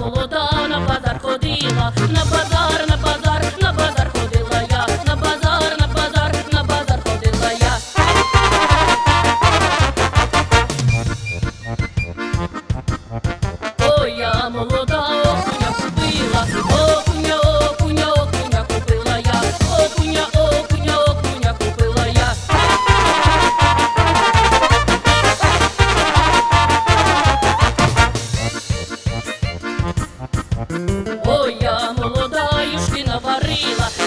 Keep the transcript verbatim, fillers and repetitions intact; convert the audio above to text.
молода, на базар ходила, на базар, на базар, на базар ходила я, на базар, на базар, на базар ходила я. Ой, я молода, окуня купила, окуня, окуня, окуня купила я, окуня, окуня, окуня купила я. Ой, я молода, юшки наварила,